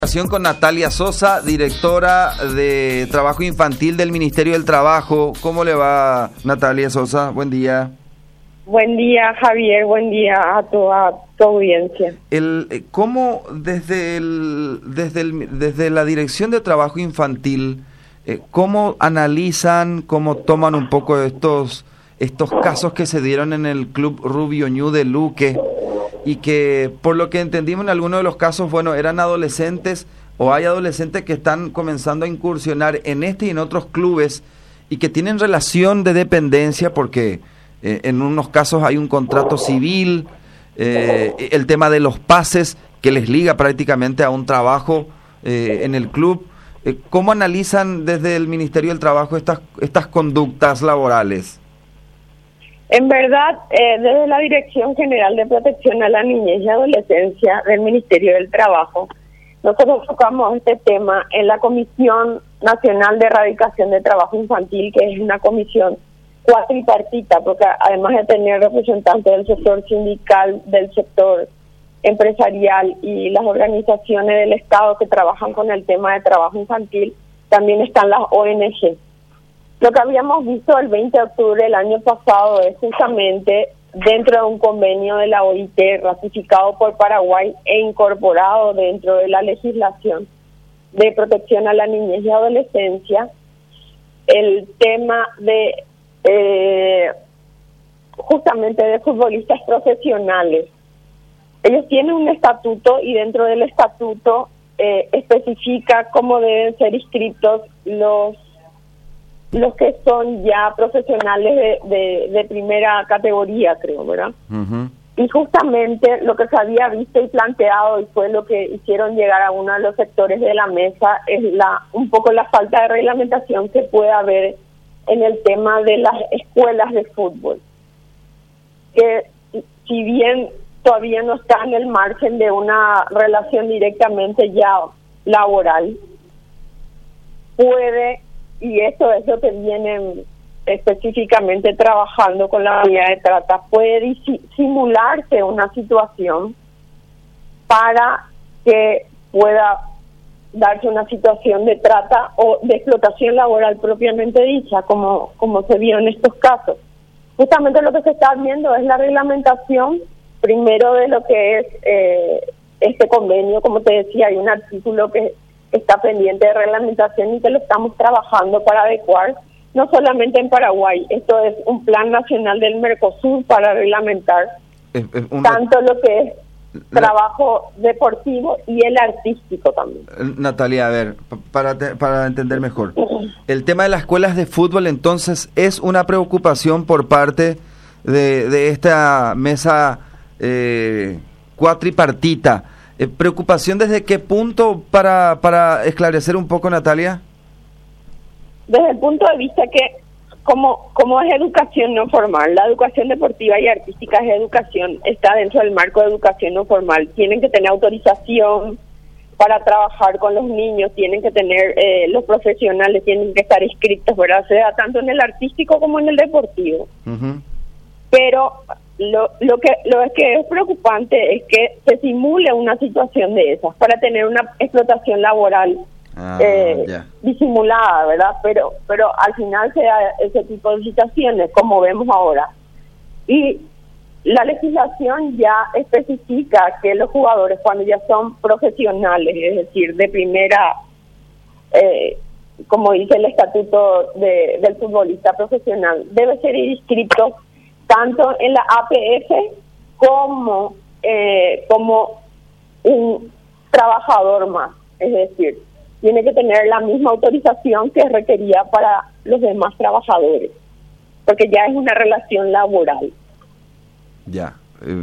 Con Natalia Sosa, directora de Trabajo Infantil del Ministerio del Trabajo. ¿Cómo le va, Natalia Sosa? Buen día. Buen día, Javier. Buen día a toda tu audiencia. ¿Cómo desde la Dirección de Trabajo Infantil, cómo analizan, cómo toman un poco estos casos que se dieron en el Club Rubio Ñu de Luque? Y que, por lo que entendimos en algunos de los casos, bueno, eran adolescentes o hay adolescentes que están comenzando a incursionar en este y en otros clubes y que tienen relación de dependencia porque en unos casos hay un contrato civil, el tema de los pases que les liga prácticamente a un trabajo en el club. ¿Cómo analizan desde el Ministerio del Trabajo estas conductas laborales? En verdad, desde la Dirección General de Protección a la Niñez y Adolescencia del Ministerio del Trabajo, nosotros tocamos este tema en la Comisión Nacional de Erradicación de Trabajo Infantil, que es una comisión cuatripartita, porque además de tener representantes del sector sindical, del sector empresarial y las organizaciones del Estado que trabajan con el tema de trabajo infantil, también están las ONG. Lo que habíamos visto el 20 de octubre del año pasado es justamente dentro de un convenio de la OIT ratificado por Paraguay e incorporado dentro de la legislación de protección a la niñez y adolescencia, el tema de justamente de futbolistas profesionales. Ellos tienen un estatuto y dentro del estatuto especifica cómo deben ser inscritos los que son ya profesionales de primera categoría, creo, ¿verdad? Uh-huh. Y justamente lo que se había visto y planteado, y fue lo que hicieron llegar a uno de los sectores de la mesa, es un poco la falta de reglamentación que puede haber en el tema de las escuelas de fútbol. Que si bien todavía no está en el margen de una relación directamente ya laboral, puede... Y eso es lo que vienen específicamente trabajando con la unidad de trata. Puede simularse una situación para que pueda darse una situación de trata o de explotación laboral propiamente dicha, como se vio en estos casos. Justamente lo que se está viendo es la reglamentación, primero de lo que es este convenio. Como te decía, hay un artículo que está pendiente de reglamentación y que lo estamos trabajando para adecuar, no solamente en Paraguay. Esto es un plan nacional del Mercosur para reglamentar tanto lo que es trabajo deportivo y el artístico también. Natalia, a ver, para entender mejor, el tema de las escuelas de fútbol entonces es una preocupación por parte de esta mesa cuatripartita. ¿Preocupación desde qué punto para esclarecer un poco, Natalia? Desde el punto de vista que como es educación no formal, la educación deportiva y artística es educación, está dentro del marco de educación no formal. Tienen que tener autorización para trabajar con los niños, tienen que tener los profesionales, tienen que estar inscritos, ¿verdad? O sea, tanto en el artístico como en el deportivo. Uh-huh. Pero lo que es preocupante es que se simule una situación de esas para tener una explotación laboral disimulada, ¿verdad? Pero al final se da ese tipo de situaciones, como vemos ahora. Y la legislación ya especifica que los jugadores, cuando ya son profesionales, es decir, de primera, como dice el estatuto del futbolista profesional, debe ser inscrito tanto en la APF como un trabajador más. Es decir, tiene que tener la misma autorización que es requerida para los demás trabajadores, porque ya es una relación laboral. Ya.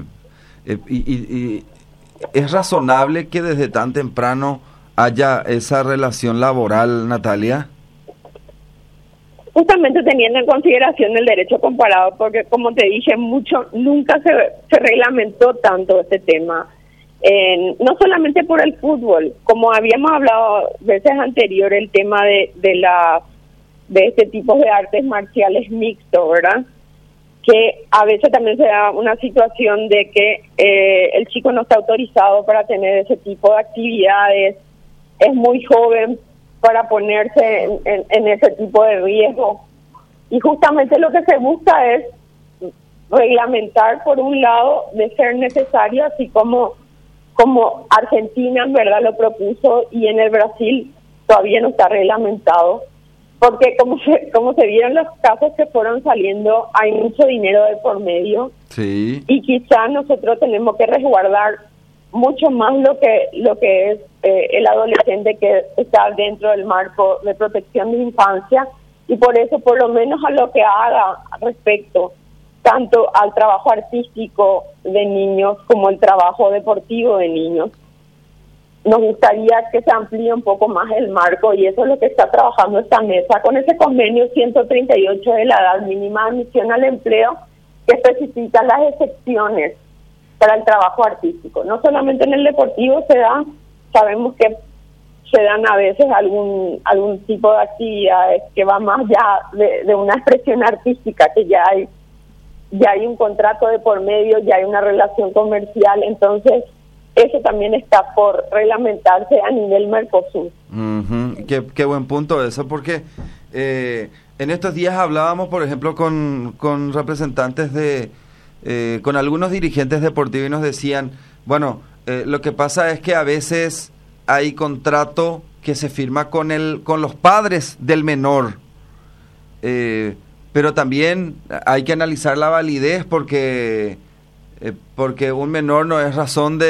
Y ¿es razonable que desde tan temprano haya esa relación laboral, Natalia? Justamente teniendo en consideración el derecho comparado, porque como te dije, nunca se reglamentó tanto este tema, no solamente por el fútbol, como habíamos hablado veces anteriores, el tema de este tipo de artes marciales mixtos, ¿verdad? Que a veces también se da una situación de que el chico no está autorizado para tener ese tipo de actividades es muy joven para ponerse en ese tipo de riesgo. Y justamente lo que se busca es reglamentar, por un lado, de ser necesario, así como Argentina en verdad lo propuso, y en el Brasil todavía no está reglamentado, porque como se vieron los casos que fueron saliendo, hay mucho dinero de por medio. Sí. Y quizás nosotros tenemos que resguardar mucho más lo que es el adolescente que está dentro del marco de protección de infancia, y por eso, por lo menos a lo que haga respecto tanto al trabajo artístico de niños como el trabajo deportivo de niños, nos gustaría que se amplíe un poco más el marco, y eso es lo que está trabajando esta mesa con ese convenio 138 de la edad mínima de admisión al empleo, que especifica las excepciones para el trabajo artístico. No solamente en el deportivo se da, sabemos que se dan a veces algún tipo de actividades que va más allá de una expresión artística, que ya hay un contrato de por medio, ya hay una relación comercial. Entonces eso también está por reglamentarse a nivel Mercosur. Qué buen punto eso, porque en estos días hablábamos, por ejemplo, con representantes con algunos dirigentes deportivos, y nos decían, bueno, lo que pasa es que a veces hay contrato que se firma con los padres del menor, pero también hay que analizar la validez, porque un menor no es razón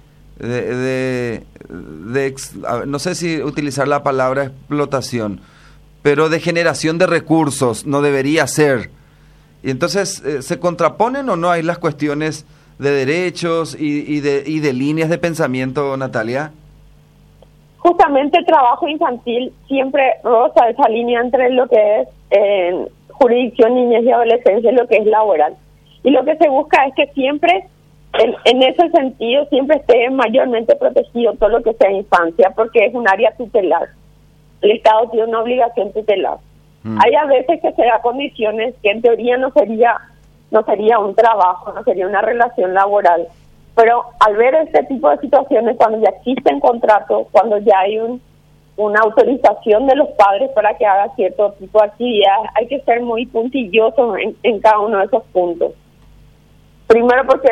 no sé si utilizar la palabra explotación, pero de generación de recursos no debería ser. Y entonces, ¿se contraponen o no ahí las cuestiones de derechos y de líneas de pensamiento, Natalia? Justamente el trabajo infantil siempre roza esa línea entre lo que es jurisdicción, niñez y adolescencia y lo que es laboral. Y lo que se busca es que siempre, en ese sentido, siempre esté mayormente protegido todo lo que sea infancia, porque es un área tutelar. El Estado tiene una obligación tutelar. Hay a veces que se da condiciones que en teoría no sería un trabajo, no sería una relación laboral, pero al ver este tipo de situaciones, cuando ya existen contratos, cuando ya hay una autorización de los padres para que haga cierto tipo de actividades, hay que ser muy puntillosos en cada uno de esos puntos. Primero porque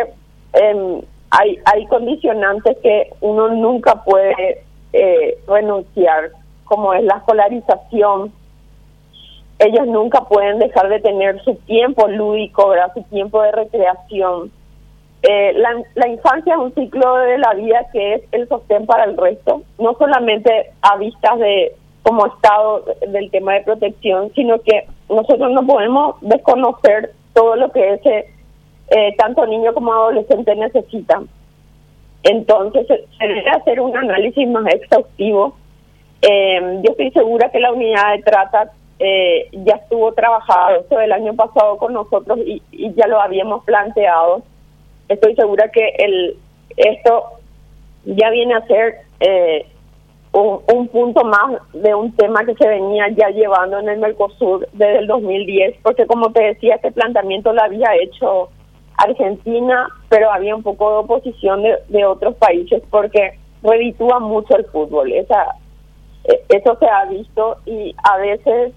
hay condicionantes que uno nunca puede renunciar, como es la escolarización. Ellos nunca pueden dejar de tener su tiempo lúdico, ¿verdad? Su tiempo de recreación. La infancia es un ciclo de la vida que es el sostén para el resto, no solamente a vistas de como estado del tema de protección, sino que nosotros no podemos desconocer todo lo que ese tanto niño como adolescente necesitan. Entonces se debe hacer un análisis más exhaustivo. Yo estoy segura que la unidad de trata ya estuvo trabajado esto el año pasado con nosotros y ya lo habíamos planteado. Estoy segura que esto ya viene a ser un punto más de un tema que se venía ya llevando en el Mercosur desde el 2010, porque como te decía, este planteamiento lo había hecho Argentina, pero había un poco de oposición de otros países porque reditúa mucho el fútbol. Eso se ha visto, y a veces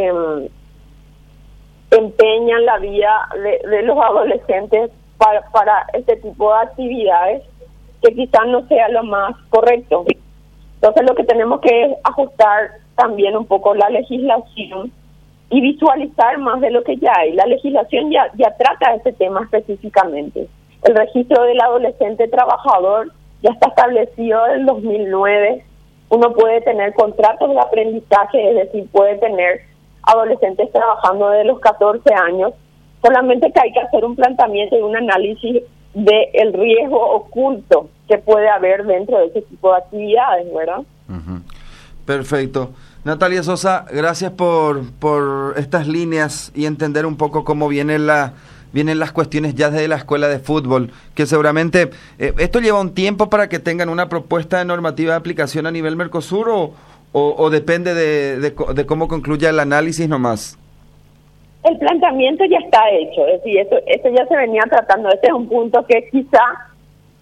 empeñan la vida de los adolescentes para este tipo de actividades que quizás no sea lo más correcto. Entonces lo que tenemos que es ajustar también un poco la legislación y visualizar más de lo que ya hay. La legislación ya trata este tema específicamente. El registro del adolescente trabajador ya está establecido en el 2009. Uno puede tener contratos de aprendizaje, es decir, puede tener adolescentes trabajando desde los 14 años, solamente que hay que hacer un planteamiento y un análisis del riesgo oculto que puede haber dentro de ese tipo de actividades, ¿verdad? Perfecto. Natalia Sosa, gracias por estas líneas y entender un poco cómo vienen las cuestiones ya desde la escuela de fútbol, que seguramente esto lleva un tiempo para que tengan una propuesta de normativa de aplicación a nivel Mercosur, o depende de cómo concluya el análisis nomás. El planteamiento ya está hecho, es decir, esto ya se venía tratando. Este es un punto que quizá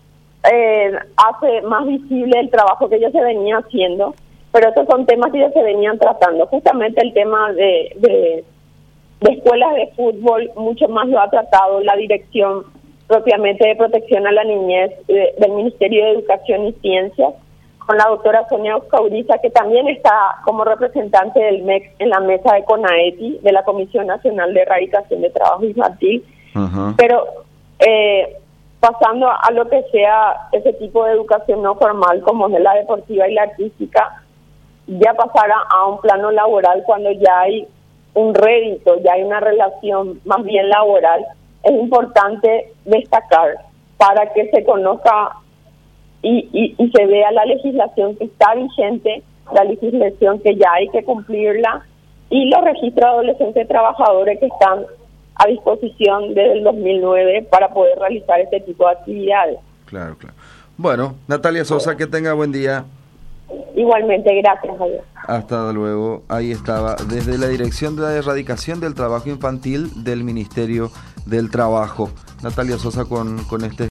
hace más visible el trabajo que ya se venía haciendo, pero estos son temas que ya se venían tratando. Justamente el tema de escuelas de fútbol mucho más lo ha tratado la dirección propiamente de protección a la niñez del Ministerio de Educación y Ciencias, con la doctora Sonia Oscauriza, que también está como representante del MEC en la mesa de CONAETI, de la Comisión Nacional de Erradicación de Trabajo Infantil. Uh-huh. Pero pasando a lo que sea ese tipo de educación no formal, como es la deportiva y la artística, ya pasará a un plano laboral cuando ya hay un rédito, ya hay una relación más bien laboral. Es importante destacar para que se conozca y se vea la legislación que está vigente, la legislación que ya hay que cumplirla, y los registros de adolescentes trabajadores que están a disposición desde el 2009 para poder realizar este tipo de actividades. Claro, claro. Bueno, Natalia Sosa, que tenga buen día. Igualmente, gracias, Javier. Hasta luego. Ahí estaba, desde la Dirección de la Erradicación del Trabajo Infantil del Ministerio del Trabajo. Natalia Sosa con este